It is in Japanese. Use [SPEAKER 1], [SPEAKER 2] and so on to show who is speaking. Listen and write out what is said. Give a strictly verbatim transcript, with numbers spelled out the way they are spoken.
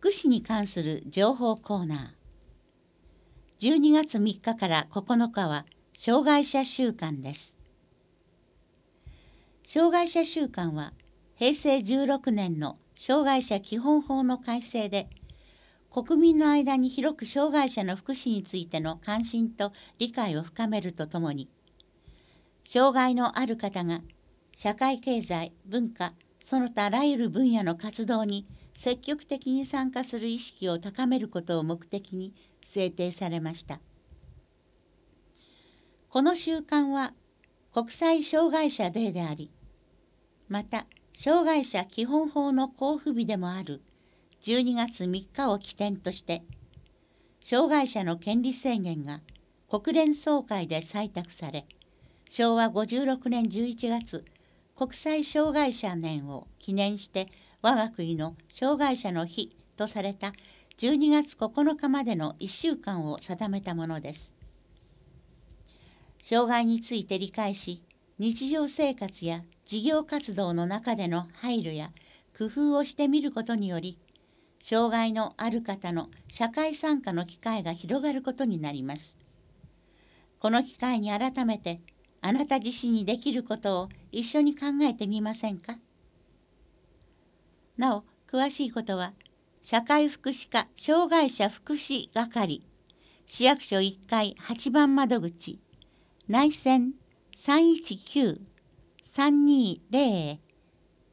[SPEAKER 1] 福祉に関する情報コーナー。じゅうにがつみっかからここのかは障害者週間です。障害者週間はへいせいじゅうろくねんの障害者基本法の改正で、国民の間に広く障害者の福祉についての関心と理解を深めるとともに、障害のある方が社会経済、文化、その他あらゆる分野の活動に積極的に参加する意識を高めることを目的に制定されました。この週間は国際障害者デーであり、また障害者基本法の公布日でもあるじゅうにがつみっかを起点として、障害者の権利制限が国連総会で採択され、しょうわごじゅうろくねんじゅういちがつ、国際障害者年を記念して我が国の障害者の日とされたじゅうにがつここのかまでのいっしゅうかんを定めたものです。障害について理解し、日常生活や事業活動の中での配慮や工夫をしてみることにより、障害のある方の社会参加の機会が広がることになります。この機会に改めてあなた自身にできることを一緒に考えてみませんか。なお、詳しいことは社会福祉課障害者福祉係市役所いっかいはちばん窓口内線 さんいちきゅう さんにーぜろ